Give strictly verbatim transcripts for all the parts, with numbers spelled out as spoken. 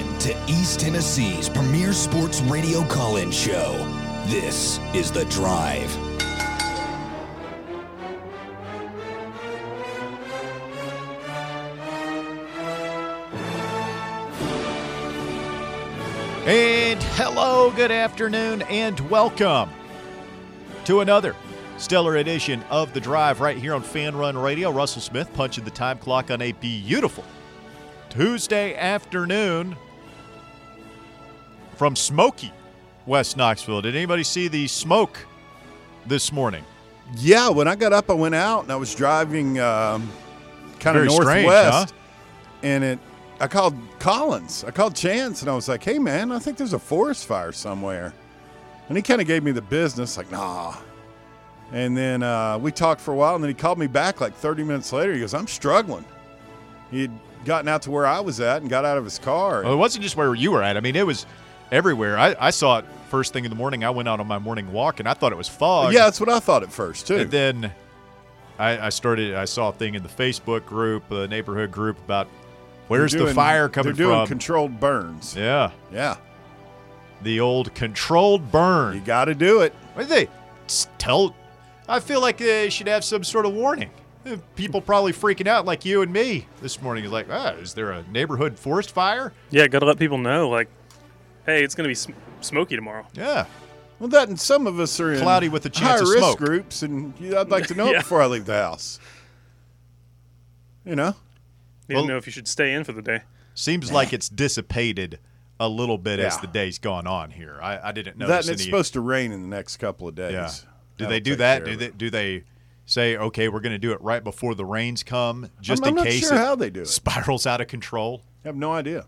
in to East Tennessee's premier sports radio call-in show. This is The Drive. And hello, good afternoon, and welcome to another stellar edition of The Drive right here on Fan Run Radio. Russell Smith punching the time clock on a beautiful Tuesday afternoon from smoky West Knoxville. Did anybody see the smoke this morning? Yeah, when I got up, I went out and I was driving um, kind of Very strange, northwest, huh? and it. I called Collins. I called Chance, and I was like, "Hey, man, I think there's a forest fire somewhere." And he kind of gave me the business, like, "Nah." And then uh, we talked for a while, and then he called me back like thirty minutes later. He goes, "I'm struggling." He had gotten out to where I was at and got out of his car. Well, it wasn't just where you were at. I mean, it was everywhere. I, I saw it first thing in the morning. I went out on my morning walk, and I thought it was fog. Yeah, that's what I thought at first, too. And then I, I started – I saw a thing in the Facebook group, the neighborhood group about where's doing, the fire coming they're doing from. controlled burns. Yeah. Yeah. The old controlled burn. You got to do it. What do they tell – I feel like they should have some sort of warning. People probably freaking out like you and me this morning. Like, ah, is there a neighborhood forest fire? Yeah, got to let people know, like, hey, it's going to be sm- smoky tomorrow. Yeah. Well, that and some of us are in Cloudy with a chance of high-risk smoke. groups, and I'd like to know Yeah. it before I leave the house. You know? Need Well- to know if you should stay in for the day. Seems like it's dissipated a little bit as Yeah. the day's gone on here. I, I didn't That notice and it's any. supposed to rain in the next couple of days. Yeah. Do That'll they do take that? care Do of they, it. do they say, okay, we're going to do it right before the rains come, just I'm, I'm in not case sure it how they do it. spirals out of control? I have no idea.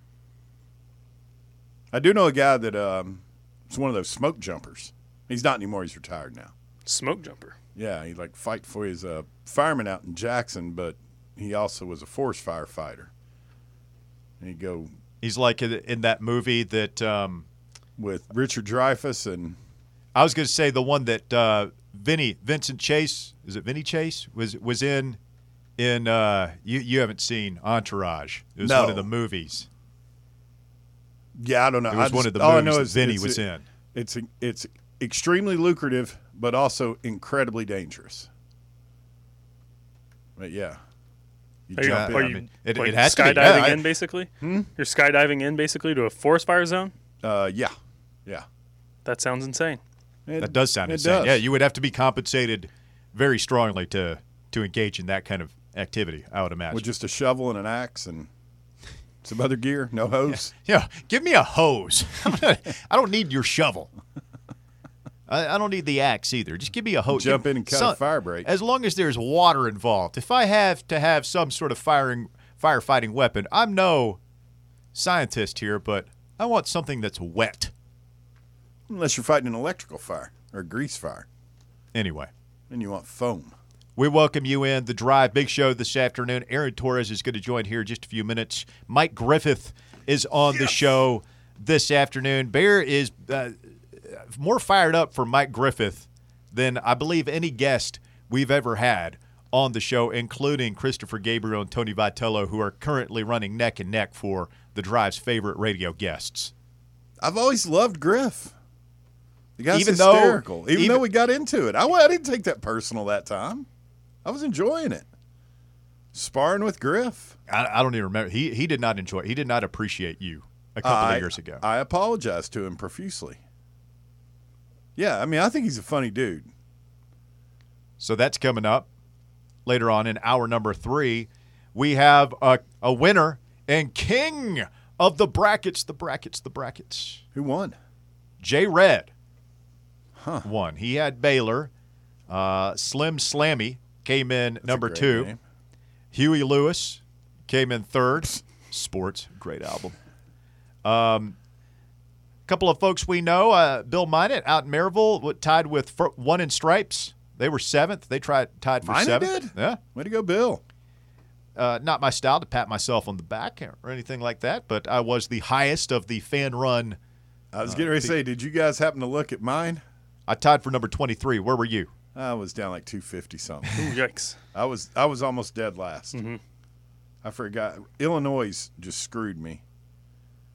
I do know a guy that um, is one of those smoke jumpers. He's not anymore. He's retired now. Smoke jumper. Yeah, he like fight for his uh, fireman out in Jackson, but he also was a forest firefighter. And he'd go He's like in, in that movie that um, with Richard Dreyfuss and I was going to say the one that uh, Vinny Vincent Chase is it Vinny Chase was was in in uh, you you haven't seen Entourage. It was No. one of the movies. yeah, I don't know. It was I one just- of the all I movies know that is Vinny it's- was it- in. It's it's extremely lucrative, but also incredibly dangerous. But yeah, you Are you, jump Yeah, are in. I you mean, it- like, it has to be. skydiving Yeah, I- in, basically? Hmm? You're skydiving in, basically, to a forest fire zone? Uh, yeah, yeah. That sounds insane. It- That does sound it insane. does. Yeah, you would have to be compensated very strongly to to engage in that kind of activity, I would imagine. with just a shovel and an axe and some other gear, no hose. Yeah, give me a hose. I don't need your shovel. I, I don't need the axe either. Just give me a hose. Jump in and cut Some- a fire break. As long as there's water involved. If I have to have some sort of firing firefighting weapon, I'm no scientist here, but I want something that's wet. Unless you're fighting an electrical fire or a grease fire, Anyway. then you want foam. We welcome you in the Drive Big Show this afternoon. Aaron Torres is going to join here in just a few minutes. Mike Griffith is on the show this afternoon. Bear is uh, more fired up for Mike Griffith than I believe any guest we've ever had on the show, including Christopher Gabriel and Tony Vitello, who are currently running neck and neck for the Drive's favorite radio guests. I've always loved Griff. The guy's Even though- hysterical. even, even- though we got into it, I, I didn't take that personal that time. I was enjoying it. Sparring with Griff. I, I don't even remember. He he did not enjoy it. He did not appreciate you a couple I, of years ago. I apologized to him profusely. Yeah, I mean, I think he's a funny dude. So that's coming up later on in hour number three. We have a, a winner and king of the brackets, the brackets, the brackets. Who won? Jay Red Huh. won. He had Baylor. Uh, Slim Slammy came in That's a number great two. name. Huey Lewis came in third. Sports, great album. Um, a couple of folks we know, uh, Bill Minot out in Maryville, what, tied with fir- one in stripes. They were seventh. They tried tied for Minot seventh. did? Yeah. Way to go, Bill. Uh, not my style to pat myself on the back or anything like that, but I was the highest of the fan run. I was getting ready to say, did you guys happen to look at mine? I tied for number twenty-three. Where were you? I was down like two fifty something. Ooh, yikes. I was I was almost dead last. Mhm. I forgot. Illinois just screwed me.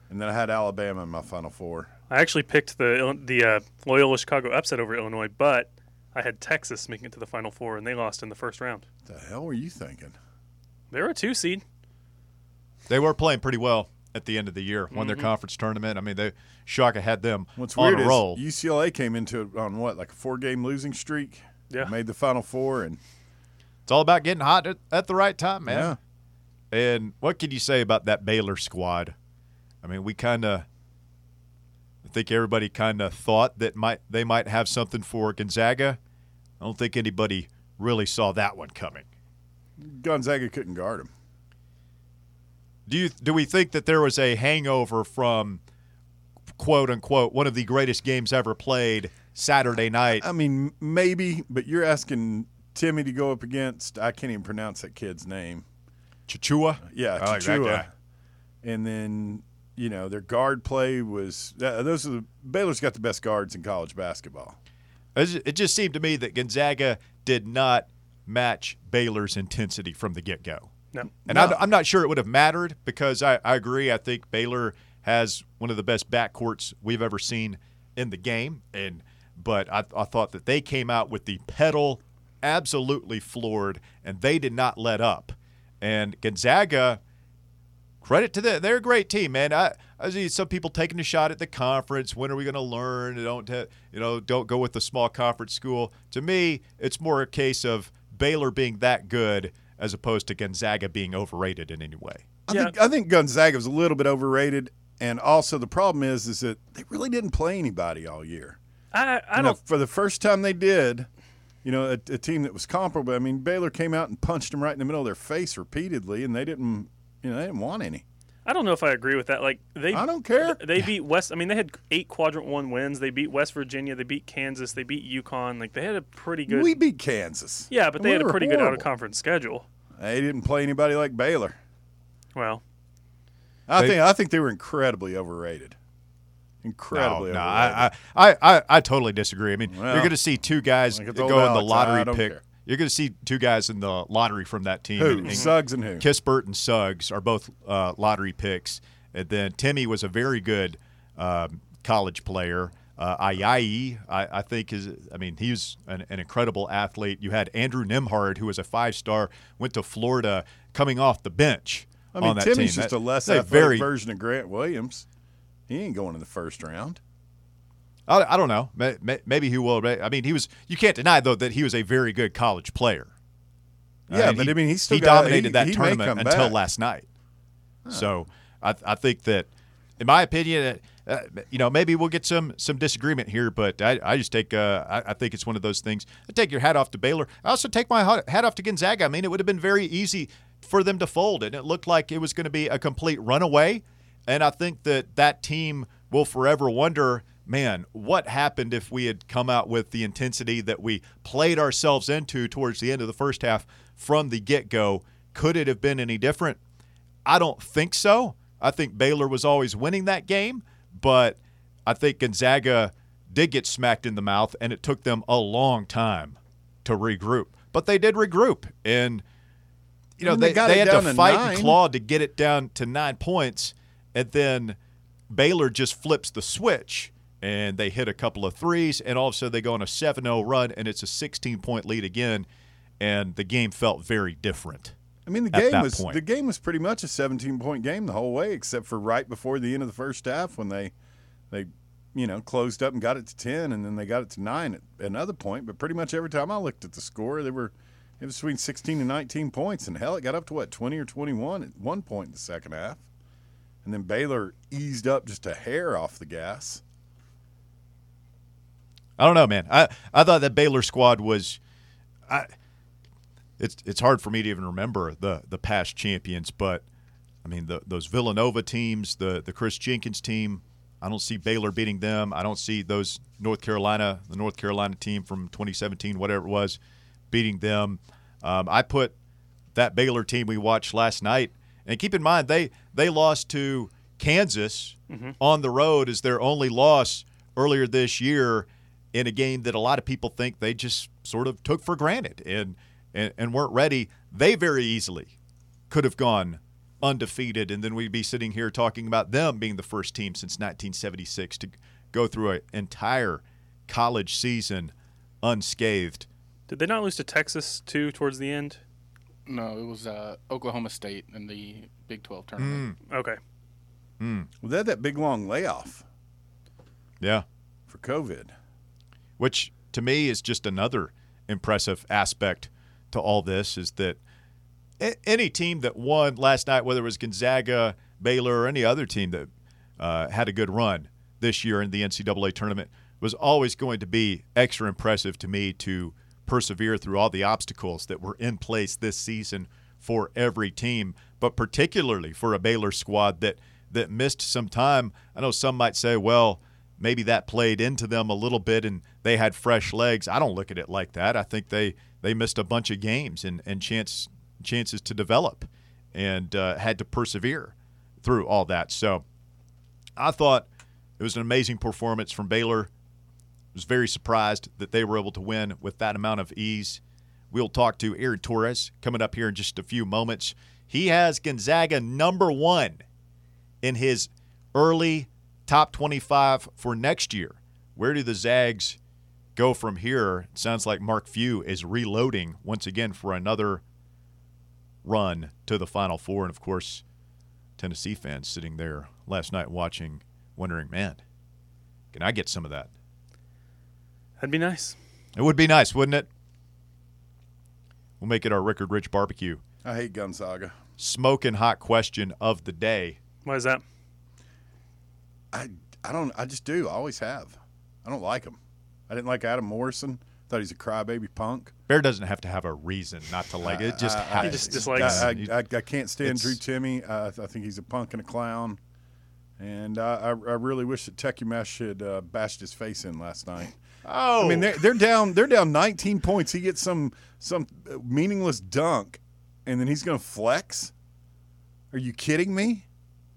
And then I had Alabama in my Final Four. I actually picked the the uh, Loyola Chicago upset over Illinois, but I had Texas making it to the Final Four, and they lost in the first round. The hell were you thinking? They were a two seed. They were playing pretty well at the end of the year. Won Mm-hmm. their conference tournament. I mean, they Shaka had them What's on weird a roll. is U C L A came into it on what, like a four-game losing streak? Yeah. Made the Final Four, and It's all about getting hot at, at the right time, man. yeah. And what can you say about that Baylor squad? I mean, we kind of I think everybody kind of thought that might they might have something for Gonzaga. I don't think anybody really saw that one coming. Gonzaga couldn't guard him. Do you do we think that there was a hangover from quote unquote one of the greatest games ever played Saturday night? I mean, maybe, but you're asking Timmy to go up against, I can't even pronounce that kid's name. Chichua? Yeah, I like that Chichua. guy. And then, you know, their guard play was uh, – those are the – Baylor's got the best guards in college basketball. It just seemed to me that Gonzaga did not match Baylor's intensity from the get-go. No. And No. I, I'm not sure it would have mattered because I, I agree. I think Baylor has one of the best backcourts we've ever seen in the game. And but I, I thought that they came out with the pedal absolutely floored, and they did not let up. And Gonzaga, credit to them, they're a great team, man. I, I see some people taking a shot at the conference. When are we going to learn? Don't ta- you know? Don't go with the small conference school. To me, it's more a case of Baylor being that good as opposed to Gonzaga being overrated in any way. I Yeah. think I think Gonzaga was a little bit overrated, and also the problem is is that they really didn't play anybody all year. I, I You know, don't. for the first time they did, you know, a, a team that was comparable. I mean, Baylor came out and punched them right in the middle of their face repeatedly, and they didn't, you know, they didn't want any. I don't know if I agree with that. Like they, I don't care. They beat West. I mean, they had eight quadrant one wins. They beat West Virginia. They beat Kansas. They beat UConn. Like they had a pretty good. We beat Kansas. yeah, but they We had a were pretty good out horrible. of conference schedule. They didn't play anybody like Baylor. Well, I They- think I think they were incredibly overrated. Incredibly no, no, overrated. I, I, I, I totally disagree. I mean, Well, you're going to see two guys like go it's in old the Alex, lottery I don't pick. care. You're going to see two guys in the lottery from that team. Who? And- and Suggs and who? Kispert and Suggs are both uh, lottery picks. And then Timmy was a very good um, college player. Uh, Ayayi, I, I think, is I mean, he's an, an incredible athlete. You had Andrew Nimhard, who was a five-star, went to Florida coming off the bench I mean, on that Timmy's team. just That- a less that's athletic very, version of Grant Williams. He ain't going in the first round. I, I don't know. May- may- Maybe he will. I mean, he was. You can't deny though that he was a very good college player. Yeah, And but he, I mean, he's still he got- dominated he- that he may tournament come until back. last night. So I, I think that, in my opinion, uh, you know, maybe we'll get some some disagreement here, but I, I just take. Uh, I, I think it's one of those things. I take your hat off to Baylor. I also take my hat hat off to Gonzaga. I mean, it would have been very easy for them to fold, and it looked like it was going to be a complete runaway. And I think that that team will forever wonder, man, what happened if we had come out with the intensity that we played ourselves into towards the end of the first half from the get-go? Could it have been any different? I don't think so. I think Baylor was always winning that game, but I think Gonzaga did get smacked in the mouth, and it took them a long time to regroup. But they did regroup, and you know I mean, they they, got they it had down to to fight nine. and claw to get it down to nine points, and then Baylor just flips the switch, and they hit a couple of threes, and all of a sudden they go on a seven oh run, and it's a sixteen-point lead again, and the game felt very different. I mean, the at game that was point. the game was pretty much a seventeen-point game the whole way, except for right before the end of the first half when they they you know closed up and got it to ten, and then they got it to nine at another point. But pretty much every time I looked at the score, they were it was between sixteen and nineteen points, and hell, it got up to what twenty or twenty-one at one point in the second half, and then Baylor eased up just a hair off the gas. I don't know, man. I, I thought that Baylor squad was I it's it's hard for me to even remember the the past champions, but I mean the, those Villanova teams, the the Chris Jenkins team, I don't see Baylor beating them. I don't see those North Carolina, the North Carolina team from twenty seventeen, whatever it was, beating them. Um, I put that Baylor team we watched last night, and keep in mind they they lost to Kansas Mm-hmm. on the road as their only loss earlier this year in a game that a lot of people think they just sort of took for granted and and, and weren't ready. They very easily could have gone undefeated, and then we'd be sitting here talking about them being the first team since nineteen seventy-six to go through an entire college season unscathed. Did they not lose to Texas, too, towards the end? No, it was uh, Oklahoma State in the Big twelve tournament. Mm. Okay. Mm. Well, they had that big long layoff Yeah. for COVID. Which, to me, is just another impressive aspect to all this, is that a- any team that won last night, whether it was Gonzaga, Baylor, or any other team that uh, had a good run this year in the N C double A tournament, was always going to be extra impressive to me to persevere through all the obstacles that were in place this season for every team, but particularly for a Baylor squad that that missed some time. I know some might say, well, maybe that played into them a little bit and they had fresh legs. I don't look at it like that. I think they, they missed a bunch of games and, and chance chances to develop and uh, had to persevere through all that. So I thought it was an amazing performance from Baylor. Was very surprised that they were able to win with that amount of ease. We'll talk to Aaron Torres coming up here in just a few moments. He has Gonzaga number one in his early top twenty-five for next year. Where do the Zags go from here? It sounds like Mark Few is reloading once again for another run to the Final Four. And, of course, Tennessee fans sitting there last night watching, wondering, man, can I get some of that? That'd be nice. It would be nice, wouldn't it? We'll make it our Rickard Rich Barbecue I hate Gonzaga. smoking hot question of the day. Why is that? I, I don't. I just do. I always have. I don't like him. I didn't like Adam Morrison. Thought he's a crybaby punk. Bear doesn't have to have a reason not to like it. It just I- I- happens. He just dislikes- I, You- I, I, I can't stand It's- Drew Timme. Uh, I think he's a punk and a clown. And uh, I, I really wish that Tecumesh had uh, bashed his face in last night. oh, I mean, they're, they're down. They're down nineteen points. He gets some some meaningless dunk, and then he's going to flex. Are you kidding me?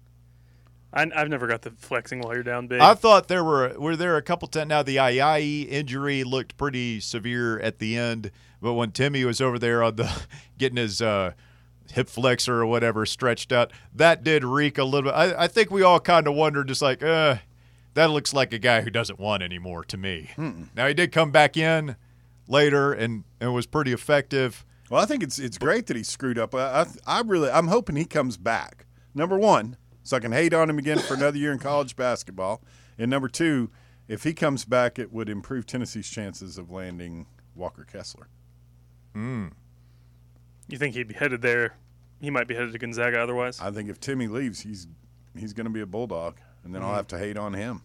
I, I've never got the flexing while you're down big. I thought there were were there a couple times. Now the Ayayi injury looked pretty severe at the end, but when Timmy was over there on the getting his uh, hip flexor or whatever stretched out, that did reek a little bit. I, I think we all kind of wondered, just like, uh, that looks like a guy who doesn't want anymore to me. Mm-mm. Now he did come back in later and, and was pretty effective. Well, I think it's it's great that he screwed up. I, I I really I'm hoping he comes back. Number one, so I can hate on him again for another year in college basketball. And number two, if he comes back, it would improve Tennessee's chances of landing Walker Kessler. Mm. You think he'd be headed there? He might be headed to Gonzaga otherwise. I think if Timmy leaves, he's he's going to be a Bulldog, and then mm-hmm. I'll have to hate on him.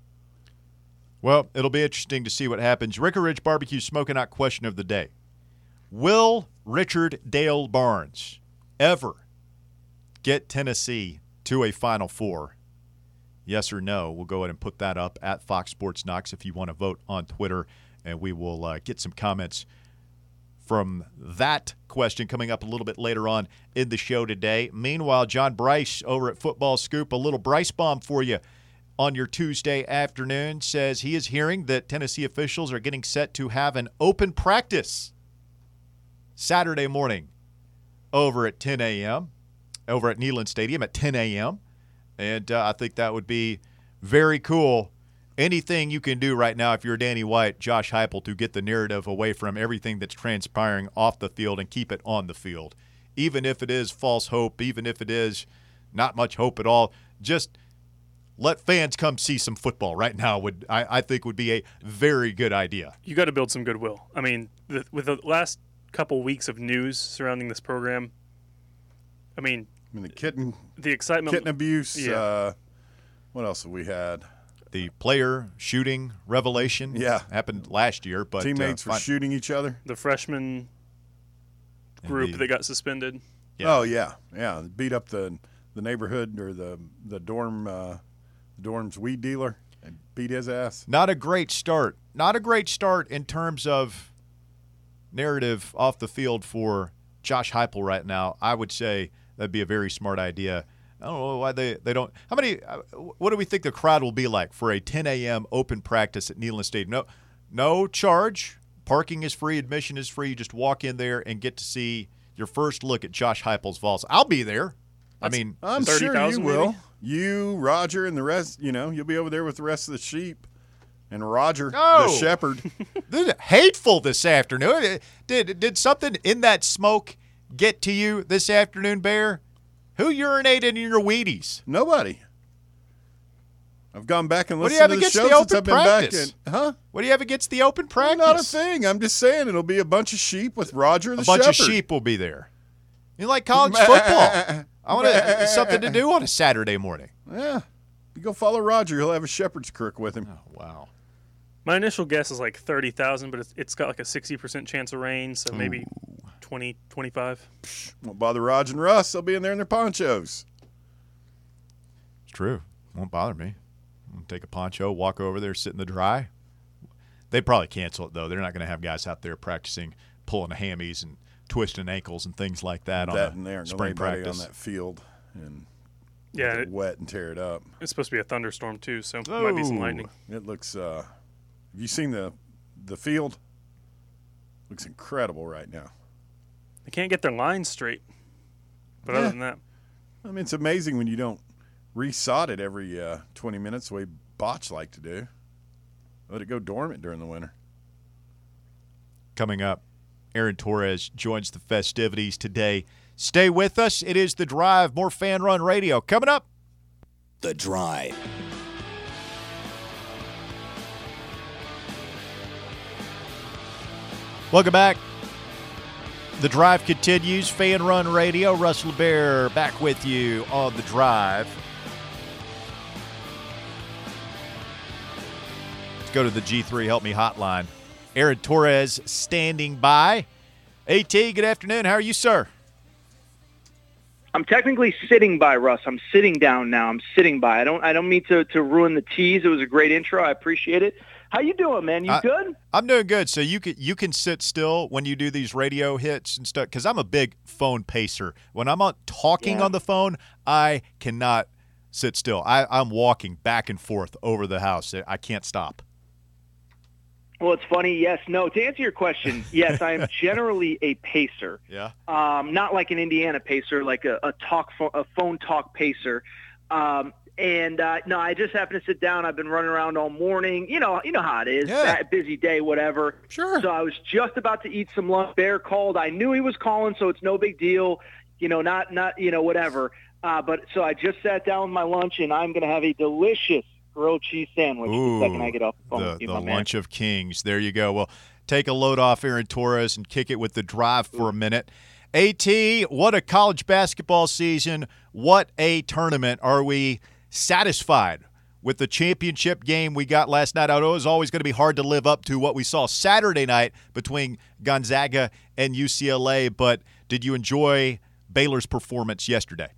Well, it'll be interesting to see what happens. Rickard Rich Barbecue Smoking Hot question of the day. Will Richard Dale Barnes ever get Tennessee to a Final Four? Yes or no? We'll go ahead and put that up at Fox Sports Knox if you want to vote on Twitter, and we will uh, get some comments from that question coming up a little bit later on in the show today. Meanwhile, John Bryce over at Football Scoop, a little Bryce bomb for you on your Tuesday afternoon, says he is hearing that Tennessee officials are getting set to have an open practice Saturday morning over at ten a.m., over at Neyland Stadium at ten a.m., and uh, I think that would be very cool. Anything you can do right now if you're Danny White, Josh Heupel, to get the narrative away from everything that's transpiring off the field and keep it on the field. Even if it is false hope, even if it is not much hope at all, just let fans come see some football right now would I, I think would be a very good idea. You got to build some goodwill. I mean, the, with the last couple weeks of news surrounding this program, I mean, I mean the kitten, the excitement, kitten abuse. Yeah. Uh, what else have we had? The player shooting revelation yeah. happened last year, but teammates uh, were fine. shooting each other. the freshman group the, that got suspended. Yeah. Oh yeah, yeah, beat up the the neighborhood or the the dorm uh, dorm's weed dealer and beat his ass. Not a great start. Not a great start in terms of narrative off the field for Josh Heupel right now. I would say that'd be a very smart idea. I don't know why they, they don't. How many? Uh, what do we think the crowd will be like for a ten a.m. open practice at Neyland Stadium? No, no charge. Parking is free. Admission is free. You just walk in there and get to see your first look at Josh Heupel's Vols. I'll be there. I mean, I'm thirty sure you thousand will. maybe? You, Roger, and the rest, you know, you'll be over there with the rest of the sheep. And Roger, Oh. the shepherd. this is hateful this afternoon. Did did something in that smoke get to you this afternoon, Bear? Who urinated in your Wheaties? Nobody. I've gone back and What do you listened have to the against show the since open I've been practice? back in. Huh? What do you have against the open practice? Not a thing. I'm just saying it'll be a bunch of sheep with Roger the A bunch shepherd. of sheep will be there. You like college football? I want to something to do on a Saturday morning. Yeah. You go follow Roger. He'll have a shepherd's crook with him. Oh, wow. My initial guess is like thirty thousand, but it's, it's got like a sixty percent chance of rain, so maybe twenty, twenty-five. Won't bother Roger and Russ. They'll be in there in their ponchos. It's true. Won't bother me. I'll take a poncho, walk over there, sit in the dry. They'd probably cancel it, though. They're not going to have guys out there practicing pulling hammies and twisting ankles and things like that, That on and there. a No spring anybody practice. on that field and Yeah, get it, wet and tear it up. it's supposed to be a thunderstorm too, so it might be some Oh. lightning. It looks. Uh, have you seen the the field? Looks incredible right now. They can't get their lines straight. But Yeah. other than that, I mean, it's amazing when you don't resod it every uh, twenty minutes the way Botch like to do. Let it go dormant during the winter. Coming up, Aaron Torres joins the festivities today. Stay with us. It is The Drive, more Fan Run Radio. Coming up. The Drive. Welcome back. The Drive continues. Fan Run Radio. Russ LeBear back with you on The Drive. Let's go to the G three Help Me hotline. Aaron Torres standing by. AT, good afternoon. How are you, sir? I'm technically sitting by, Russ. I'm sitting down now. I'm sitting by. I don't I don't mean to, to ruin the tease. It was a great intro. I appreciate it. How you doing, man? You I- good? I'm doing good. So you can you can sit still when you do these radio hits and stuff, because I'm a big phone pacer. When I'm on talking Yeah. on the phone, I cannot sit still. I, I'm walking back and forth over the house. I can't stop. Well, it's funny. Yes, no. To answer your question, yes, I am generally a pacer. Yeah. Um, not like an Indiana pacer, like a, a talk pho- a phone talk pacer. Um, and uh, no, I just happened to sit down. I've been running around all morning. You know, you know how it is. Yeah. That busy day, whatever. Sure. So I was just about to eat some lunch. Bear called. I knew he was calling, so it's no big deal. You know, not not you know whatever. Uh, but so I just sat down with my lunch, and I'm going to have a delicious grilled cheese sandwich Ooh, the second I get off the phone the, with you, the my man. lunch of kings. There you go. Well, take a load off Aaron Torres and kick it with The Drive for a minute. AT, what a college basketball season. What a tournament. Are we satisfied with the championship game we got last night? I know it was always going to be hard to live up to what we saw Saturday night between Gonzaga and U C L A, but did you enjoy Baylor's performance yesterday?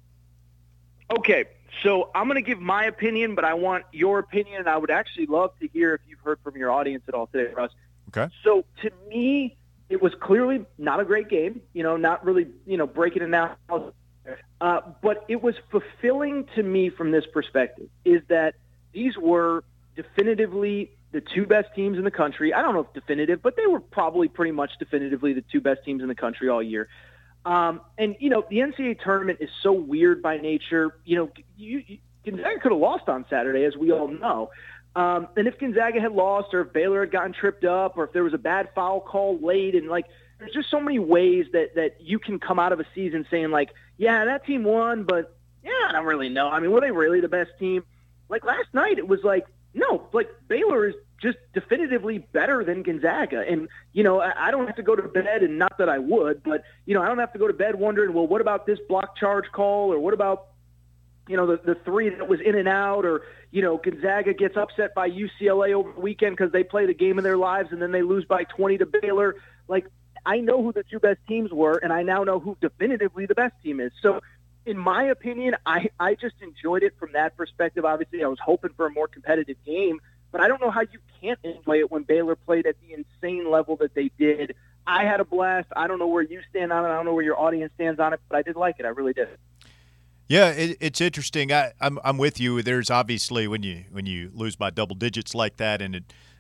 Okay, so I'm going to give my opinion, but I want your opinion, and I would actually love to hear if you've heard from your audience at all today, Russ. Okay. So to me, it was clearly not a great game, you know, not really, you know, breaking it down. Uh, but it was fulfilling to me from this perspective, is that these were definitively the two best teams in the country. I don't know if definitive, but they were probably pretty much definitively the two best teams in the country all year. Um, and, you know, the N C double A tournament is so weird by nature. You know, you, you, Gonzaga could have lost on Saturday, as we all know. Um, and if Gonzaga had lost, or if Baylor had gotten tripped up, or if there was a bad foul call late, and, like, there's just so many ways that, that you can come out of a season saying, like, yeah, that team won, but, yeah, I don't really know. I mean, were they really the best team? Like, last night it was like, no, like, Baylor is just definitively better than Gonzaga. And, you know, I, I don't have to go to bed, and not that I would, but, you know, I don't have to go to bed wondering, well, what about this block charge call, or what about, you know, the, the three that was in and out, or, you know, Gonzaga gets upset by U C L A over the weekend because they play the game of their lives and then they lose by twenty to Baylor. Like, I know who the two best teams were, and I now know who definitively the best team is. So, in my opinion, I, I just enjoyed it from that perspective. Obviously, I was hoping for a more competitive game, but I don't know how you can't enjoy it when Baylor played at the insane level that they did. I had a blast. I don't know where you stand on it. I don't know where your audience stands on it, but I did like it. I really did. Yeah, it, it's interesting. I, I'm I'm with you. There's obviously when you when you lose by double digits like that, and it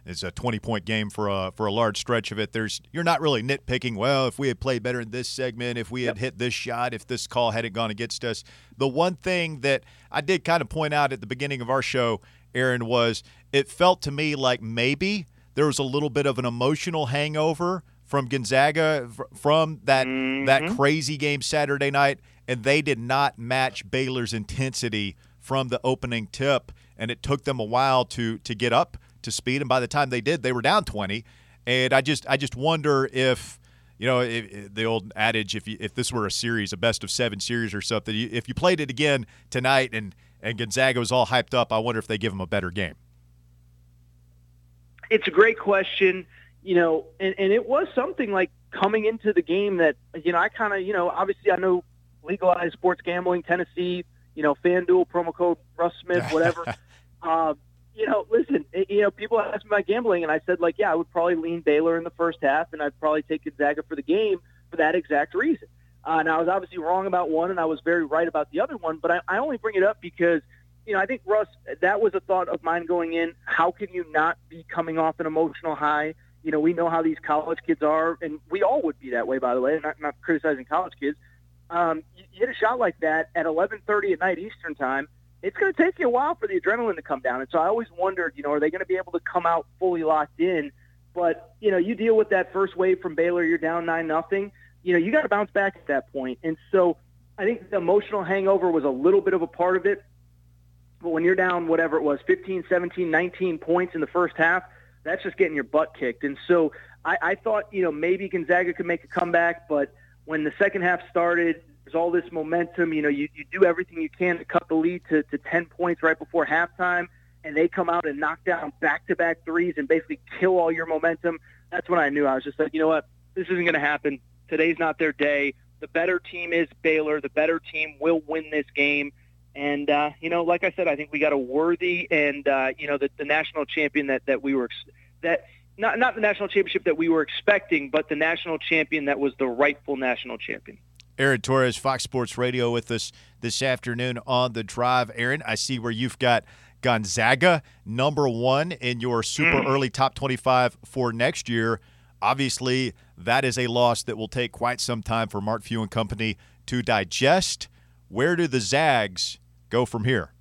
it's a twenty-point game for a for a large stretch of it. There's you're not really nitpicking, well, if we had played better in this segment, if we had Yep. hit this shot, if this call hadn't gone against us. The one thing that I did kind of point out at the beginning of our show, Aaron, was it felt to me like maybe there was a little bit of an emotional hangover from Gonzaga f- from that Mm-hmm. that crazy game Saturday night, and they did not match Baylor's intensity from the opening tip, and it took them a while to to get up to speed. And by the time they did, they were down twenty. And I just I just wonder if, you know, if, if the old adage, if you, if this were a series, a best of seven series or something, you, if you played it again tonight and and Gonzaga was all hyped up, I wonder if they give them a better game. It's a great question, you know, and, and it was something like coming into the game that, you know, I kind of, you know, obviously I know legalized sports gambling, Tennessee, you know, FanDuel, promo code Russ Smith, whatever. um, you know, listen, you know, people ask me about gambling, and I said, like, yeah, I would probably lean Baylor in the first half, and I'd probably take Gonzaga for the game for that exact reason. Uh, and I was obviously wrong about one, and I was very right about the other one, but I, I only bring it up because, you know, I think, Russ, that was a thought of mine going in. How can you not be coming off an emotional high? You know, we know how these college kids are, and we all would be that way, by the way, not, not criticizing college kids. Um, you, you hit a shot like that at eleven thirty at night Eastern time, it's going to take you a while for the adrenaline to come down. And so I always wondered, you know, are they going to be able to come out fully locked in? But, you know, you deal with that first wave from Baylor, you're down nine nothing. You know, you got to bounce back at that point. And so I think the emotional hangover was a little bit of a part of it. But when you're down, whatever it was, fifteen, seventeen, nineteen points in the first half, that's just getting your butt kicked. And so I, I thought, you know, maybe Gonzaga could make a comeback, but when the second half started, there's all this momentum. You know, you, you do everything you can to cut the lead to, to ten points right before halftime, and they come out and knock down back-to-back threes and basically kill all your momentum. That's when I knew. I was just like, you know what, this isn't going to happen. Today's not their day. The better team is Baylor. The better team will win this game. And, uh, you know, like I said, I think we got a worthy and, uh, you know, the, the national champion that, that we were that not not the national championship that we were expecting, but the national champion that was the rightful national champion. Aaron Torres, Fox Sports Radio, with us this afternoon on The Drive. Aaron, I see where you've got Gonzaga number one in your super early top twenty-five for next year. Obviously, that is a loss that will take quite some time for Mark Few and company to digest. Where do the Zags go from here?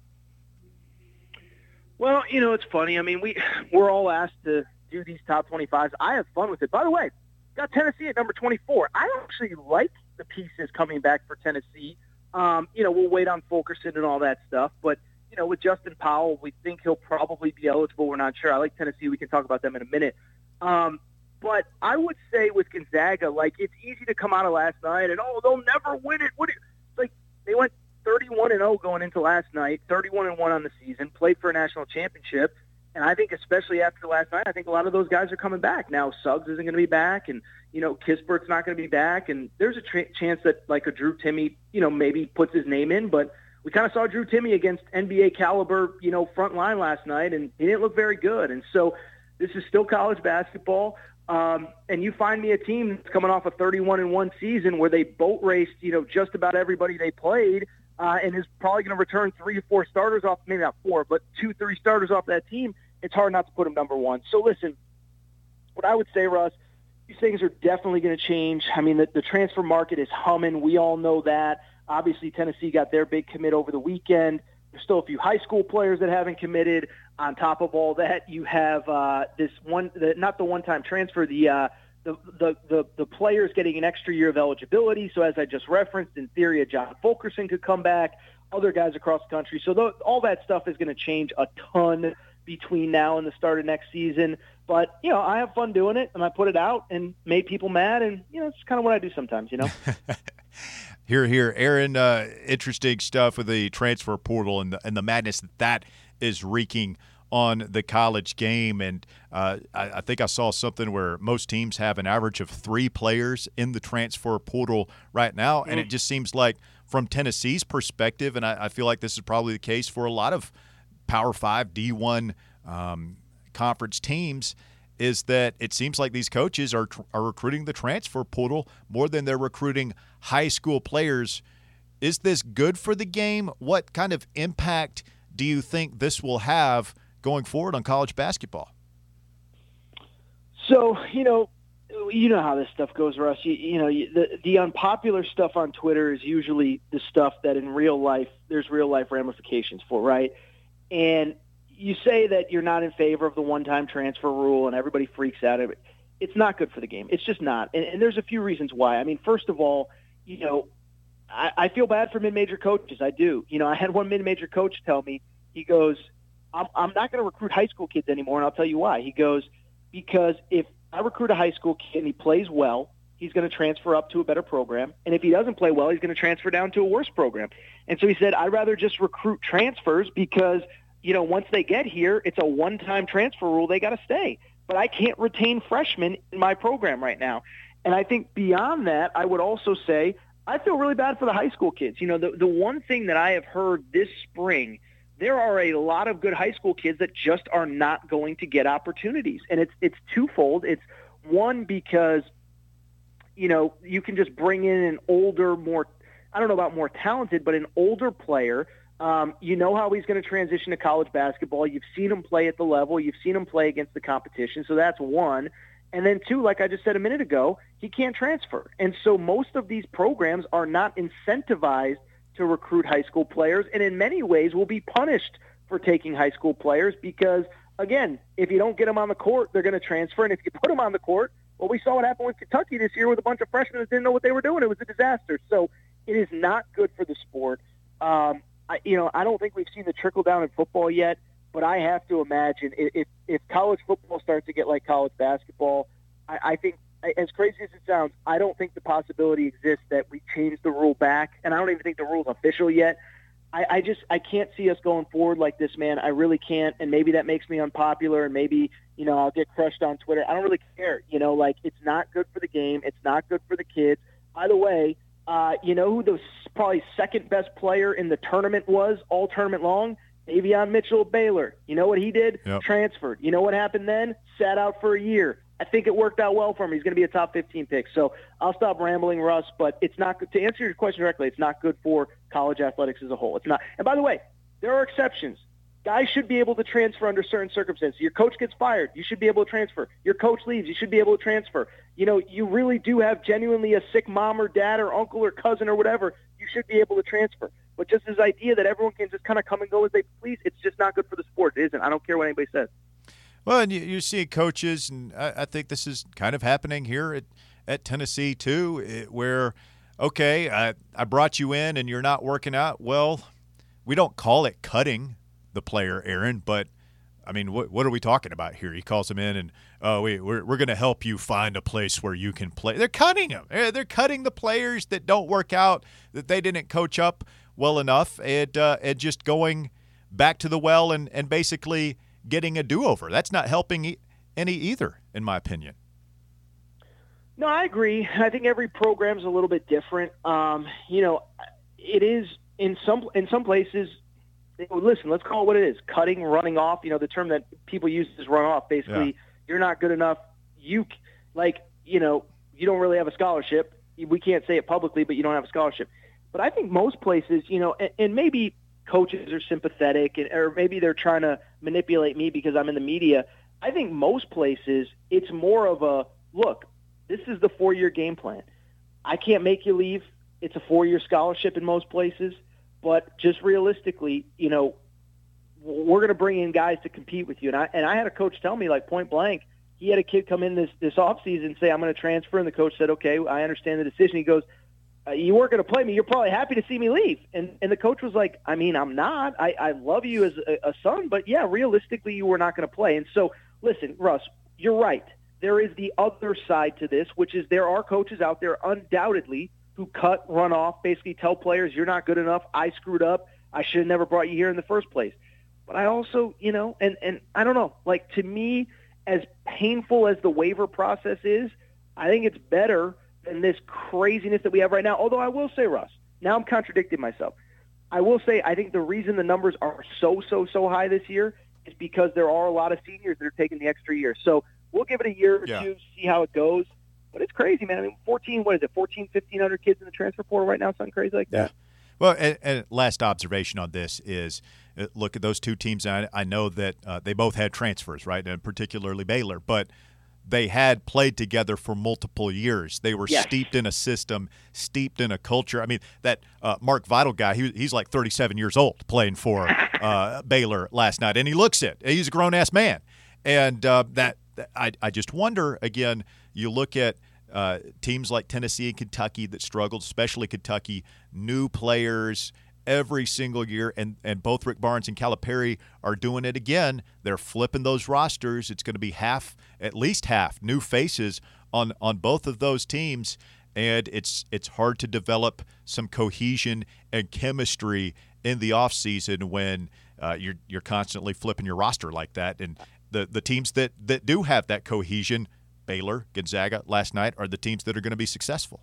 Well, you know, it's funny. I mean, we, we're all asked to do these top twenty-fives. I have fun with it. By the way, got Tennessee at number twenty-four. I actually like the pieces coming back for Tennessee. Um, you know, we'll wait on Fulkerson and all that stuff. But, you know, with Justin Powell, we think he'll probably be eligible. We're not sure. I like Tennessee. We can talk about them in a minute. Um, but I would say with Gonzaga, like, it's easy to come out of last night and, oh, they'll never win it. What do you, like, they went thirty-one and oh going into last night, thirty-one and one on the season, played for a national championship. And I think especially after last night, I think a lot of those guys are coming back. Now Suggs isn't going to be back, and, you know, Kispert's not going to be back. And there's a tra- chance that, like, a Drew Timme, you know, maybe puts his name in. But we kind of saw Drew Timme against N B A caliber, you know, front line last night, and he didn't look very good. And so this is still college basketball. Um, and you find me a team that's coming off a thirty-one and one season where they boat raced, you know, just about everybody they played, uh, and is probably going to return three or four starters off, maybe not four, but two, three starters off that team. It's hard not to put them number one. So listen, what I would say, Russ, these things are definitely going to change. I mean, the, the transfer market is humming. We all know that. Obviously, Tennessee got their big commit over the weekend. There's still a few high school players that haven't committed. On top of all that, you have uh, this one, the, not the one-time transfer, the, uh, the, the the the players getting an extra year of eligibility. So as I just referenced, in theory, a John Fulkerson could come back, other guys across the country. So th- all that stuff is going to change a ton between now and the start of next season. But, you know, I have fun doing it, and I put it out and made people mad, and, you know, it's kind of what I do sometimes, you know. Here, here, Aaron, uh, interesting stuff with the transfer portal and the, and the madness that that is wreaking on the college game. And uh, I, I think I saw something where most teams have an average of three players in the transfer portal right now. Mm. And it just seems like from Tennessee's perspective, and I, I feel like this is probably the case for a lot of Power Five, D one um, conference teams, is that it seems like these coaches are are recruiting the transfer portal more than they're recruiting high school players. Is this good for the game? What kind of impact do you think this will have going forward on college basketball? So, you know, you know how this stuff goes, Russ. You, you know, you, the the unpopular stuff on Twitter is usually the stuff that in real life there's real life ramifications for, right? And you say that you're not in favor of the one-time transfer rule, and everybody freaks out. It's not good for the game. It's just not. And, and there's a few reasons why. I mean, first of all, you know, I, I feel bad for mid-major coaches. I do. You know, I had one mid-major coach tell me, he goes, I'm, I'm not going to recruit high school kids anymore, and I'll tell you why. He goes, because if I recruit a high school kid and he plays well, he's going to transfer up to a better program. And if he doesn't play well, he's going to transfer down to a worse program. And so he said, I'd rather just recruit transfers because, you know, once they get here, it's a one-time transfer rule. They got to stay. But I can't retain freshmen in my program right now. And I think beyond that, I would also say I feel really bad for the high school kids. You know, the, the one thing that I have heard this spring, there are a lot of good high school kids that just are not going to get opportunities. And it's it's twofold. It's one, because, you know, you can just bring in an older, more, I don't know about more talented, but an older player. Um, you know how he's going to transition to college basketball. You've seen him play at the level. You've seen him play against the competition. So that's one. And then two, like I just said a minute ago, he can't transfer. And so most of these programs are not incentivized to recruit high school players, and in many ways will be punished for taking high school players because, again, if you don't get them on the court, they're going to transfer. And if you put them on the court, well, we saw what happened with Kentucky this year with a bunch of freshmen that didn't know what they were doing. It was a disaster. So it is not good for the sport. Um, I, you know, I don't think we've seen the trickle down in football yet, but I have to imagine if, if college football starts to get like college basketball, I, I think, as crazy as it sounds, I don't think the possibility exists that we change the rule back, and I don't even think the rule's official yet. I, I just I can't see us going forward like this, man. I really can't, and maybe that makes me unpopular, and maybe, you know, I'll get crushed on Twitter. I don't really care. You know, like, it's not good for the game. It's not good for the kids. By the way, uh, you know who the probably second best player in the tournament was all tournament long? Davion Mitchell of Baylor. You know what he did? Yep. Transferred. You know what happened then? Sat out for a year. I think it worked out well for him. He's going to be a top fifteen pick. So I'll stop rambling, Russ, but it's not good. To answer your question directly, it's not good for college athletics as a whole. It's not. And by the way, there are exceptions. Guys should be able to transfer under certain circumstances. Your coach gets fired, you should be able to transfer. Your coach leaves, you should be able to transfer. You know, you really do have genuinely a sick mom or dad or uncle or cousin or whatever, you should be able to transfer. But just this idea that everyone can just kind of come and go as they please, it's just not good for the sport. It isn't. I don't care what anybody says. Well, and you, you see coaches, and I, I think this is kind of happening here at, at Tennessee too, it, where, okay, I, I brought you in and you're not working out. Well, we don't call it cutting the player, Aaron, but, I mean, what what are we talking about here? He calls him in and, oh, we, we're, we're going to help you find a place where you can play. They're cutting them. They're cutting the players that don't work out, that they didn't coach up well enough, and, uh, and just going back to the well and, and basically – getting a do-over. That's not helping any either, in my opinion. No, I agree. I think every program's a little bit different. Um, you know, it is in some in some places. Listen, let's call it what it is: cutting, running off. You know, the term that people use is run off. Basically, yeah. You're not good enough. You like, you know, you don't really have a scholarship. We can't say it publicly, but you don't have a scholarship. But I think most places, you know, and, and maybe coaches are sympathetic, and, or maybe they're trying to manipulate me because I'm in the media. I think most places it's more of a, look, this is the four-year game plan. I can't make you leave. It's a four-year scholarship in most places. But just realistically, you know, we're going to bring in guys to compete with you. And I, and I had a coach tell me, like, point blank, he had a kid come in this, this offseason and say, I'm going to transfer. And the coach said, okay, I understand the decision. He goes, Uh, you weren't going to play me. You're probably happy to see me leave. And and the coach was like, I mean, I'm not. I, I love you as a, a son, but, yeah, realistically, you were not going to play. And so, listen, Russ, you're right. There is the other side to this, which is there are coaches out there undoubtedly who cut, run off, basically tell players you're not good enough. I screwed up. I should have never brought you here in the first place. But I also, you know, and, and I don't know, like, to me, as painful as the waiver process is, I think it's better than this craziness that we have right now. Although I will say, Russ, now I'm contradicting myself. I will say I think the reason the numbers are so, so, so high this year is because there are a lot of seniors that are taking the extra year. So we'll give it a year or yeah. two, see how it goes. But it's crazy, man. I mean, fourteen, what is it, fourteen, fifteen hundred kids in the transfer portal right now, something crazy like that? Yeah. Well, and, and last observation on this is, uh, look at those two teams. I, I know that uh, they both had transfers, right, and particularly Baylor. But they had played together for multiple years. They were Yes. steeped in a system, steeped in a culture. I mean, that uh, Mark Vital guy, he, he's like thirty-seven years old playing for uh, Baylor last night, and he looks it. He's a grown-ass man. And uh, that, that I, I just wonder, again, you look at uh, teams like Tennessee and Kentucky that struggled, especially Kentucky, new players – every single year, and, and both Rick Barnes and Calipari are doing it again. They're flipping those rosters. It's going to be half, at least half, new faces on, on both of those teams, and it's it's hard to develop some cohesion and chemistry in the offseason when uh, you're you're constantly flipping your roster like that. And the, the teams that, that do have that cohesion, Baylor, Gonzaga last night, are the teams that are going to be successful.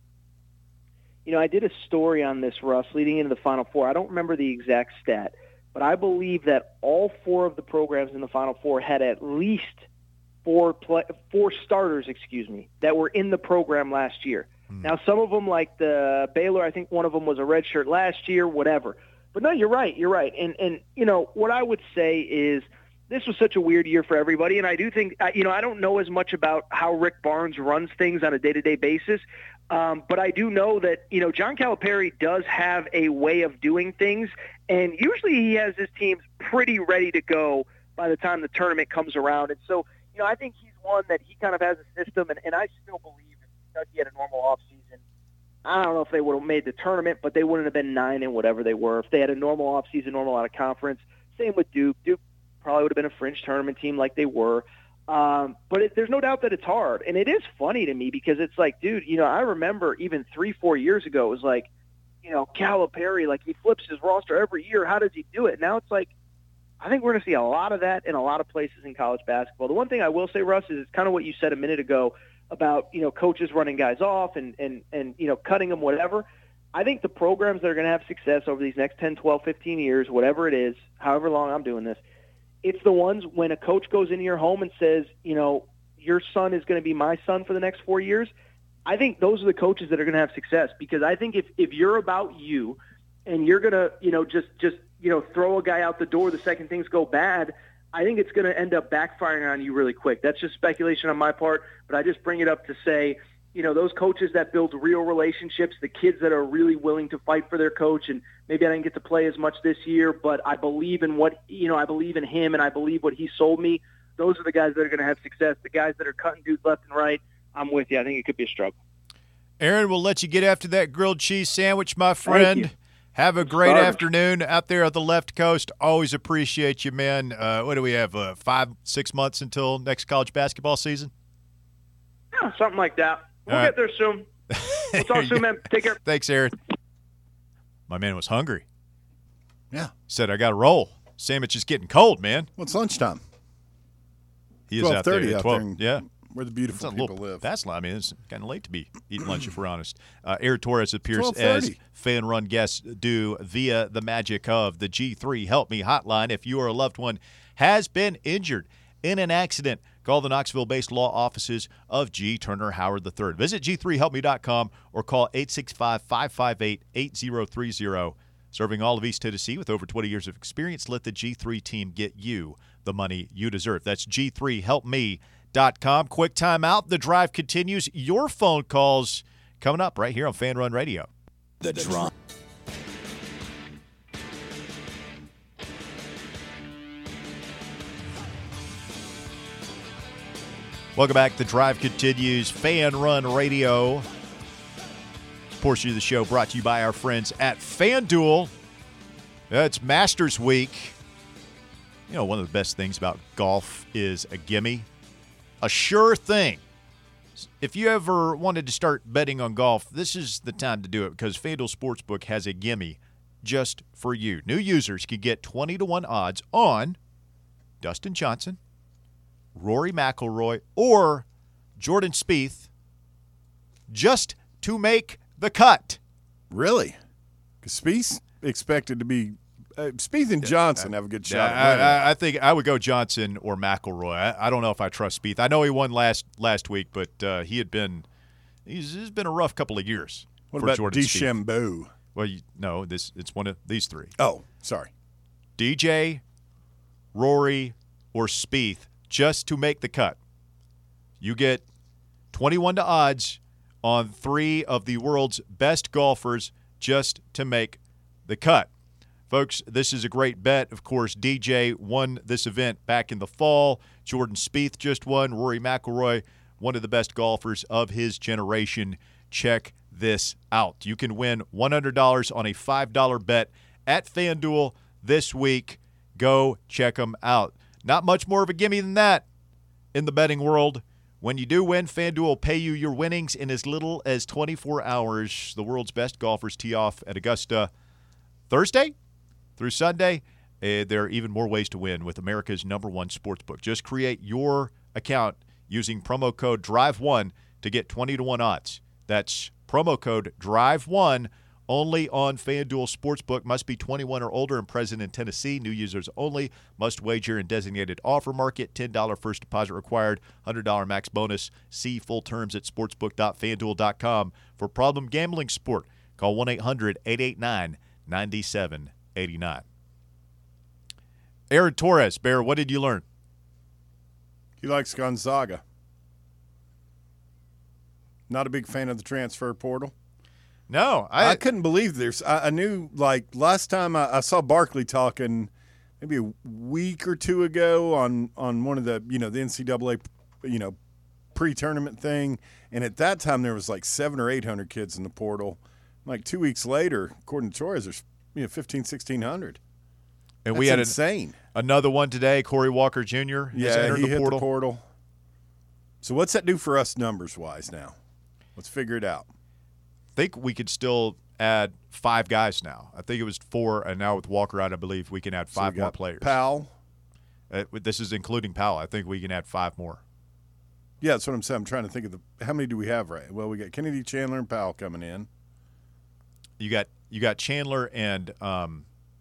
You know, I did a story on this, Russ, leading into the Final Four. I don't remember the exact stat, but I believe that all four of the programs in the Final Four had at least four play, four starters, excuse me, that were in the program last year. Mm. Now, some of them, like the Baylor, I think one of them was a redshirt last year, whatever. But no, you're right, you're right. And and you know what I would say is this was such a weird year for everybody, and I do think you know I don't know as much about how Rick Barnes runs things on a day-to-day basis. Um, but I do know that, you know, John Calipari does have a way of doing things, and usually he has his teams pretty ready to go by the time the tournament comes around. And so, you know, I think he's one that he kind of has a system, and, and I still believe if Kentucky had a normal offseason, I don't know if they would have made the tournament, but they wouldn't have been nine and whatever they were. If they had a normal offseason, normal out of conference, same with Duke. Duke probably would have been a fringe tournament team like they were. Um, but it, there's no doubt that it's hard. And it is funny to me because it's like, dude, you know, I remember even three, four years ago, it was like, you know, Calipari, like he flips his roster every year. How does he do it? Now it's like, I think we're going to see a lot of that in a lot of places in college basketball. The one thing I will say, Russ, is it's kind of what you said a minute ago about, you know, coaches running guys off and, and, and you know, cutting them, whatever. I think the programs that are going to have success over these next ten, twelve, fifteen years, whatever it is, however long I'm doing this, it's the ones when a coach goes into your home and says, you know, your son is going to be my son for the next four years. I think those are the coaches that are going to have success because I think if, if you're about you and you're going to, you know, just, just, you know, throw a guy out the door the second things go bad, I think it's going to end up backfiring on you really quick. That's just speculation on my part, but I just bring it up to say, you know, those coaches that build real relationships, the kids that are really willing to fight for their coach, and maybe I didn't get to play as much this year, but I believe in what, you know, I believe in him and I believe what he sold me. Those are the guys that are going to have success. The guys that are cutting dudes left and right, I'm with you. I think it could be a struggle. Aaron, we'll let you get after that grilled cheese sandwich, my friend. Have a great Starving. afternoon out there at the left coast. Always appreciate you, man. Uh, what do we have, uh, five, six months until next college basketball season? Yeah, something like that. We'll All get right. there soon. We'll talk soon, man. Take care. Thanks, Aaron. My man was hungry. Yeah. Said, I got to roll. Sandwich is getting cold, man. Well, it's lunchtime. He is out there. twelve thirty at out twelve. there in- Yeah. Where the It's beautiful a people little, live. That's, I mean, it's kind of late to be eating lunch, if we're honest. Uh, Aaron Torres appears twelve as thirty. fan-run guests do via the magic of the G three Help Me hotline. If you or a loved one has been injured in an accident, call the Knoxville-based law offices of G. Turner Howard the third. Visit G three help me dot com or call eight six five, five five eight, eight zero three zero. Serving all of East Tennessee with over twenty years of experience, let the G three team get you the money you deserve. That's G three help me dot com. Quick timeout. The drive continues. Your phone calls coming up right here on Fan Run Radio. The Drive. Welcome back. The drive continues. Fan Run Radio. This portion of the show brought to you by our friends at FanDuel. It's Masters Week. You know, one of the best things about golf is a gimme. A sure thing. If you ever wanted to start betting on golf, this is the time to do it because FanDuel Sportsbook has a gimme just for you. New users can get twenty to one odds on Dustin Johnson, Rory McIlroy, or Jordan Spieth just to make the cut. Really? Because Spieth's expected to be uh, – Spieth and Johnson have a good shot. Yeah, at winning. I, I, I think I would go Johnson or McIlroy. I, I don't know if I trust Spieth. I know he won last last week, but uh, he had been he's, it's been a rough couple of years What for about Jordan Spieth. DeChambeau? Well, you, no, this it's one of these three: Oh, sorry. D J, Rory, or Spieth, just to make the cut. You get twenty-one to odds on three of the world's best golfers just to make the cut. Folks, this is a great bet. Of course, D J won this event back in the fall. Jordan Spieth just won. Rory McIlroy, one of the best golfers of his generation. Check this out. You can win one hundred dollars on a five dollar bet at FanDuel this week. Go check them out. Not much more of a gimme than that in the betting world. When you do win, FanDuel will pay you your winnings in as little as twenty-four hours. The world's best golfers tee off at Augusta Thursday through Sunday. Uh, there are even more ways to win with America's number one sportsbook. Just create your account using promo code drive one to get twenty to one odds. That's promo code drive one only on FanDuel Sportsbook. Must be twenty-one or older and present in Tennessee. New users only. Must wager in designated offer market. ten dollars first deposit required. one hundred dollars max bonus. See full terms at sportsbook dot fan duel dot com. For problem gambling sport, call one eight hundred eight eight nine nine seven eight nine. Aaron Torres, Bear, what did you learn? He likes Gonzaga. Not a big fan of the transfer portal. No, I, I couldn't believe there's. I, I knew, like, last time I, I saw Barkley talking maybe a week or two ago on, on one of the, you know, the N C double A, you know, pre-tournament thing. And at that time, there was like seven or eight hundred kids in the portal. Like two weeks later, according to Torres, there's, you know, fifteen, sixteen hundred. And That's we had insane. An, another one today. Corey Walker Junior has yeah, entered he the hit portal. the portal. So what's that do for us numbers-wise now? Let's figure it out. I think we could still add five guys now. I think it was four, and now with Walker out, I believe we can add So five we more got players. Powell. Uh, this is including Powell. I think we can add five more. Yeah, that's what I'm saying. I'm trying to think of the – how many do we have right? Well, we got Kennedy, Chandler, and Powell coming in. You got you got Chandler and um,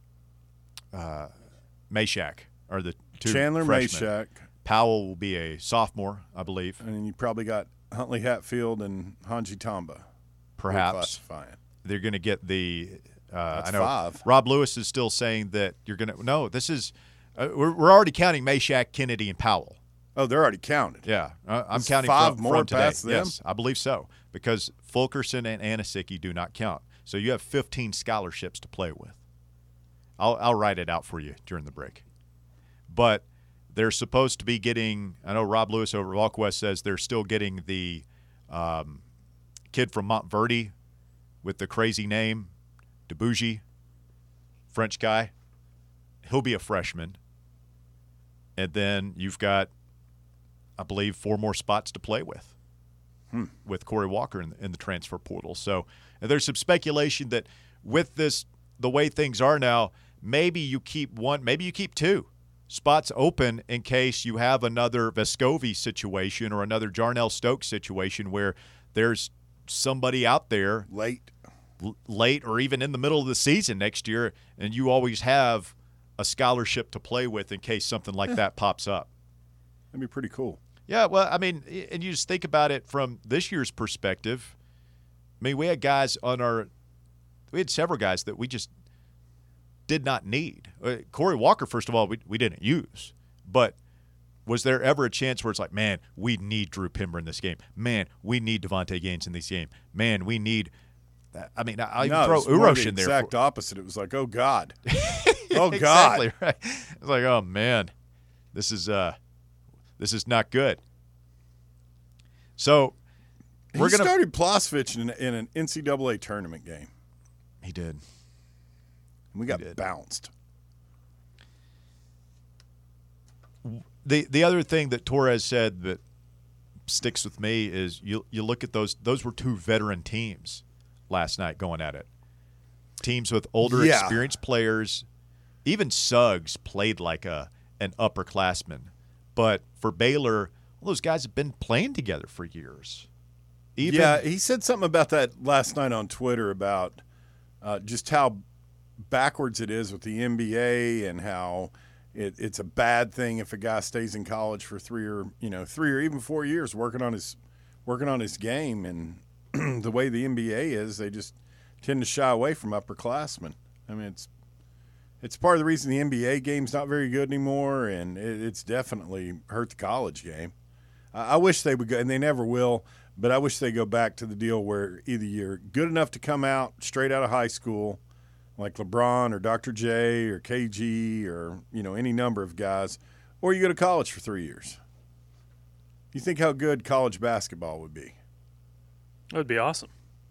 uh, Meshack are the two Chandler, freshmen. Meshack. Powell will be a sophomore, I believe. And then you probably got Huntley Hatfield and Hanji Tamba. Perhaps. Classifying. They're going to get the uh, That's I know five. Rob Lewis is still saying that you're going to – no, this is uh, – we're, we're already counting Meshack, Kennedy, and Powell. Oh, they're already counted. Yeah, uh, I'm There's counting five from, more from today. past them? Yes, I believe so, because Fulkerson and Anasicki do not count. So you have fifteen scholarships to play with. I'll, I'll write it out for you during the break. But they're supposed to be getting – I know Rob Lewis over at VolQuest says they're still getting the um, kid from Montverde with the crazy name, Debougie, French guy. He'll be a freshman. And then you've got, I believe, four more spots to play with hmm. with Corey Walker in, in the transfer portal. So and there's some speculation that with this, the way things are now, maybe you keep one, maybe you keep two spots open in case you have another Vescovi situation or another Jarnell Stokes situation where there's somebody out there late, l- late or even in the middle of the season next year, and you always have a scholarship to play with in case something like yeah. that pops up. That'd be pretty cool. Yeah, well, I mean, and you just think about it from this year's perspective. I mean, we had guys on our – we had several guys that we just did not need. Uh, Corey Walker, first of all, we, we didn't use. But was there ever a chance where it's like, man, we need Drew Pember in this game. Man, we need Devontae Gaines in this game. Man, we need – I mean, I no, throw it's more Urosh the in there. Exact for, opposite. It was like, oh, God. Oh, God. Exactly, right. It's like, oh, man, this is uh, this is not good. So we're he gonna started Plasvich in, in an N C double A tournament game. He did. And we got did. bounced. The the other thing that Torres said that sticks with me is you you look at those those were two veteran teams last night going at it. Teams with older Yeah. experienced players. Even Suggs played like a an upperclassman. But for Baylor, all those guys have been playing together for years. Even, yeah, he said something about that last night on Twitter about uh, just how backwards it is with the N B A and how it, it's a bad thing if a guy stays in college for three or you know three or even four years working on his working on his game. And the way the N B A is, they just tend to shy away from upperclassmen. I mean, it's it's part of the reason the N B A game's not very good anymore, and it, it's definitely hurt the college game. I, I wish they would go, and they never will. But I wish they go back to the deal where either you're good enough to come out straight out of high school, like LeBron or Doctor J or K G or you know any number of guys, or you go to college for three years. You think how good college basketball would be? That would be awesome.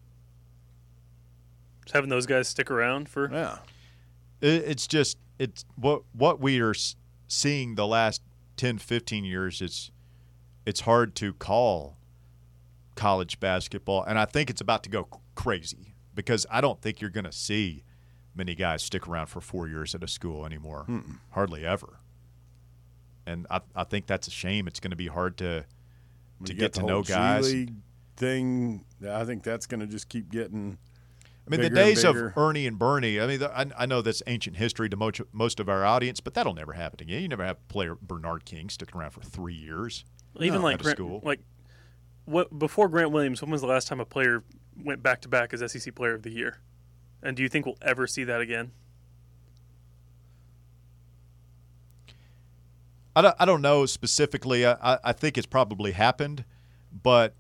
Just having those guys stick around for Yeah. It, it's just it's what what we are s- seeing the last ten, fifteen years. It's it's hard to call college basketball, and I think it's about to go c- crazy because I don't think you're going to see many guys stick around for four years at a school anymore. Mm-mm. Hardly ever. And I, I think that's a shame. It's going to be hard to When to you get got to the know whole G guys. League thing, I think that's going to just keep getting. I mean, bigger the and days of bigger. Ernie and Bernie, I mean, the, I, I know that's ancient history to most, most of our audience, but that'll never happen again. You never have player Bernard King sticking around for three years. even No, like at a Grant, school. like what before Grant Williams. When was the last time a player went back to back as S E C Player of the Year? And do you think we'll ever see that again? I don't, I don't know specifically. I, I- I think it's probably happened, but,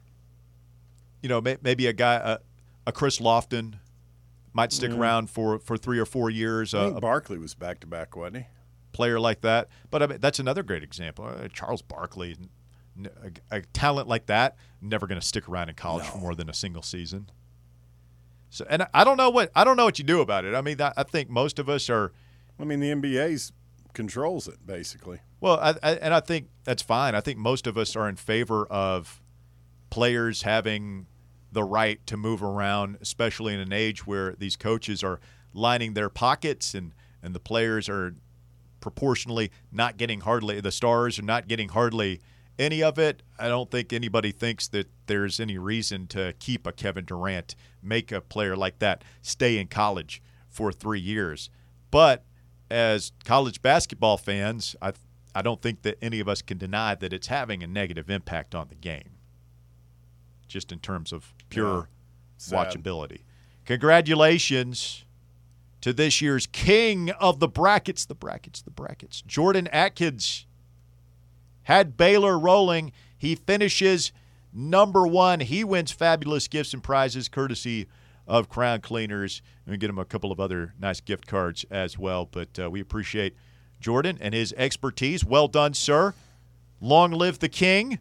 you know, may, maybe a guy, a, a Chris Lofton might stick Yeah. around for, for three or four years, I uh, think a Barkley was back to back, wasn't he? player like that. But I mean, that's another great example. Uh, Charles Barkley, n- a, a talent like that, never going to stick around in college for No. more than a single season. So, and I- I don't know what I don't know what you do about it. I mean, I, I think most of us are. I mean, the N B A's controls it basically. Well, I, I, and I think that's fine. I think most of us are in favor of players having the right to move around, especially in an age where these coaches are lining their pockets and, and the players are proportionally not getting hardly – the stars are not getting hardly any of it. I don't think anybody thinks that there's any reason to keep a Kevin Durant, make a player like that stay in college for three years. But as college basketball fans, I I don't think that any of us can deny that it's having a negative impact on the game, just in terms of pure Sad. watchability. Congratulations to this year's king of the brackets, the brackets, the brackets. Jordan Atkins had Baylor rolling. He finishes number one. He wins fabulous gifts and prizes courtesy of Crown Cleaners. And we get him a couple of other nice gift cards as well. But uh, we appreciate Jordan and his expertise. Well done, sir. Long live the king.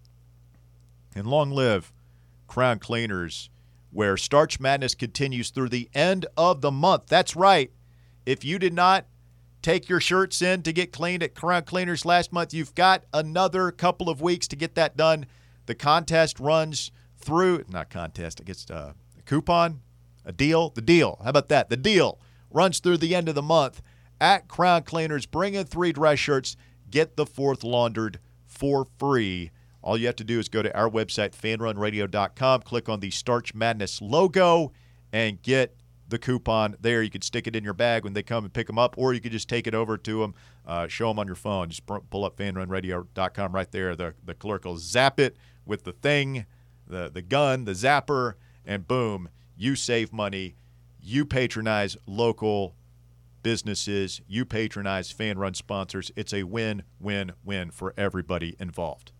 And long live Crown Cleaners, where Starch Madness continues through the end of the month. That's right. If you did not take your shirts in to get cleaned at Crown Cleaners last month, you've got another couple of weeks to get that done. The contest runs through, not contest, I guess uh, a coupon, a deal, the deal. How about that? The deal runs through the end of the month at Crown Cleaners. Bring in three dress shirts, get the fourth laundered for free. All you have to do is go to our website, fan run radio dot com, click on the Starch Madness logo, and get the coupon there. You can stick it in your bag when they come and pick them up, or you could just take it over to them, uh, show them on your phone. Just pull up fan run radio dot com right there. The, the clerk will zap it with the thing, the, the gun, the zapper, and boom, you save money. You patronize local businesses. You patronize fan-run sponsors. It's a win-win-win for everybody involved.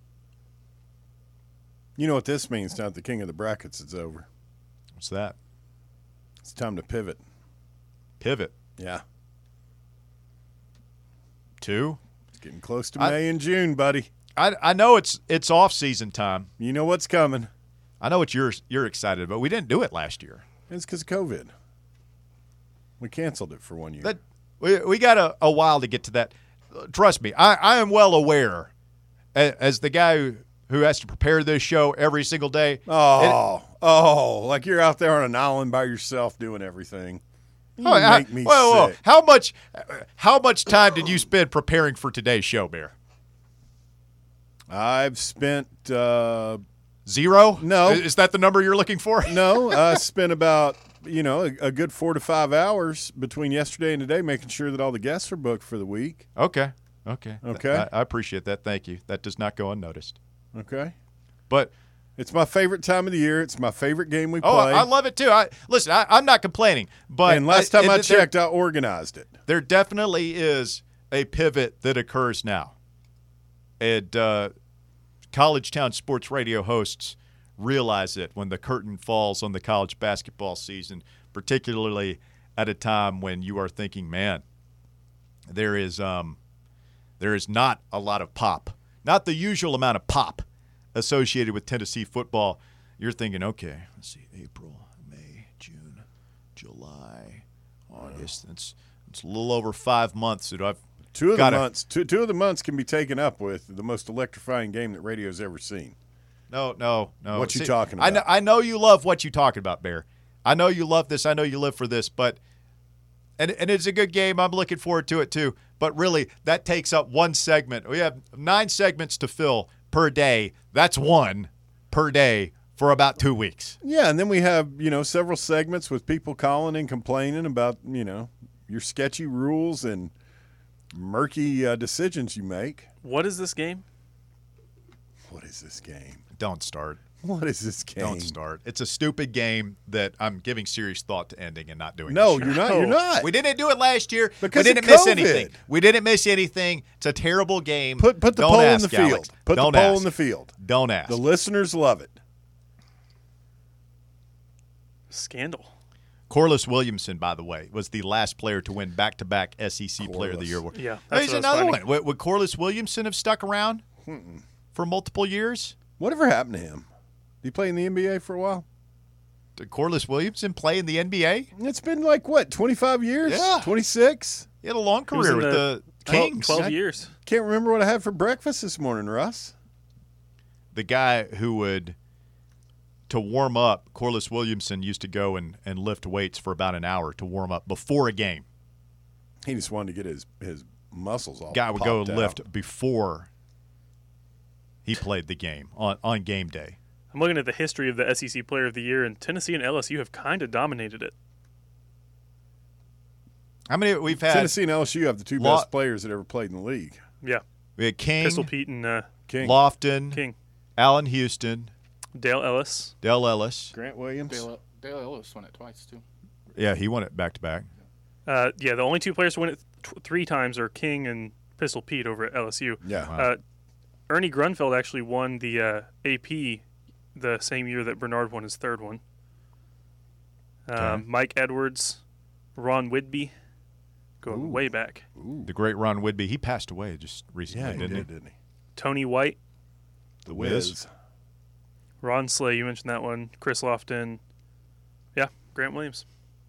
You know what this means? Now that the king of the brackets is over. What's that? It's time to pivot. Pivot. Yeah. Two. It's getting close to I- May and June, buddy. I, I know it's it's off-season time. You know what's coming. I know what you're you're excited about. We didn't do it last year. It's because of COVID. We canceled it for one year. That we we got a, a while to get to that. Uh, Trust me, I, I am well aware, as, as the guy who, who has to prepare this show every single day. oh, oh, like you're out there on an island by yourself doing everything. You Oh, I- make me whoa, whoa. sick. How much how much time did you spend preparing for today's show, Bear? I've spent uh, Zero? No. Is is that the number you're looking for? no, I spent about you know a, a good four to five hours between yesterday and today making sure that all the guests are booked for the week. Okay. Okay. Okay. I, I appreciate that. Thank you. That does not go unnoticed. Okay, But it's my favorite time of the year. It's my favorite game we oh, play. I love it too. I listen. I, I'm not complaining. But and last time I, there- checked, I organized it. there definitely is a pivot that occurs now. And uh, College Town Sports Radio hosts realize it when the curtain falls on the college basketball season, particularly at a time when you are thinking, man, there is um, there is not a lot of pop, not the usual amount of pop associated with Tennessee football. You're thinking, okay, let's see, April, May, June, July, August. It's it's a little over five months that I've Two of gotta, the months, two, two of the months can be taken up with the most electrifying game that radio's ever seen. No, no, no. What you See, talking I know, about? I know you love what you talking about, Bear. I know you love this. I know you live for this, but and and it's a good game. I'm looking forward to it too. But really, that takes up one segment. We have nine segments to fill per day. That's one per day for about two weeks. Yeah, and then we have, you know, several segments with people calling and complaining about, you know, your sketchy rules and murky uh, decisions you make. What is this game? What is this game? Don't start. What is this game? Don't start. It's a stupid game that I'm giving serious thought to ending and not doing. No, this you're year. not. You're not. We didn't do it last year. Because we of didn't miss COVID. anything. We didn't miss anything. It's a terrible game. Put put the Don't poll ask, in the field. Alex. Put Don't the poll ask. in the field. Don't ask. The listeners love it. Scandal. Corliss Williamson, by the way, was the last player to win back-to-back S E C Player of the Year. Yeah, There's that's what I was another finding. one. Would, would Corliss Williamson have stuck around Mm-mm. for multiple years? Whatever happened to him? Did he play in the N B A for a while? Did Corliss Williamson play in the N B A? It's been like, what, twenty-five years? Yeah. twenty-six? He had a long He was career in with the the twelve, Kings. twelve I- years. Can't remember what I had for breakfast this morning, Russ. The guy who would, to warm up, Corliss Williamson used to go and, and lift weights for about an hour to warm up before a game. He just wanted to get his, his muscles all Guy would go popped out. lift before he played the game on, on game day. I'm looking at the history of the S E C Player of the Year, and Tennessee and L S U have kind of dominated it. How many we've had? Tennessee and L S U have the two Law- best players that ever played in the league. Yeah. We had King, Pistol Pete and uh, King, Lofton, King. Allen Houston, Dale Ellis. Dell Ellis. Grant Williams. Dale, Dale Ellis won it twice too. Yeah, he won it back to back. Uh, yeah, the only two players to win it th- three times are King and Pistol Pete over at L S U. Yeah. Wow. Uh, Ernie Grunfeld actually won the uh, A P the same year that Bernard won his third one. Um, Okay. Mike Edwards, Ron Whidbey, going Ooh. way back. Ooh. The great Ron Whidbey. He passed away just recently, Yeah, he didn't did, he? didn't he? Tony White, The Wiz. Ron Slay, you mentioned that one. Chris Lofton. Yeah, Grant Williams.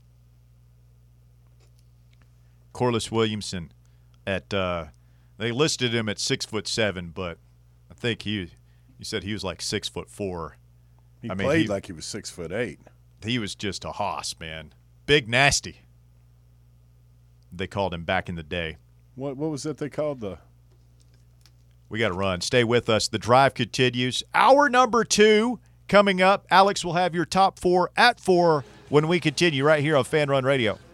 Corliss Williamson at uh, they listed him at six foot seven, but I think he you said he was like six foot four. He I mean, played he- like he was six foot eight. He was just a hoss, man. Big nasty. They called him back in the day. What what was that they called the? We got to run. Stay with us. The drive continues. Hour number two coming up. Alex will have your top four at four when we continue right here on Fan Run Radio.